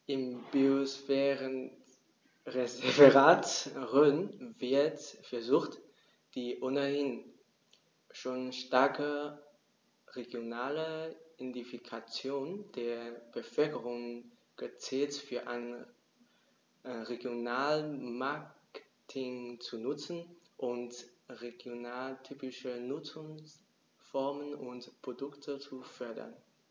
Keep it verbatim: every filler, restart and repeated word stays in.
Im Biosphärenreservat Rhön wird versucht, die ohnehin schon starke regionale Identifikation der Bevölkerung gezielt für ein Regionalmarketing zu nutzen und regionaltypische Nutzungsformen und Produkte zu fördern.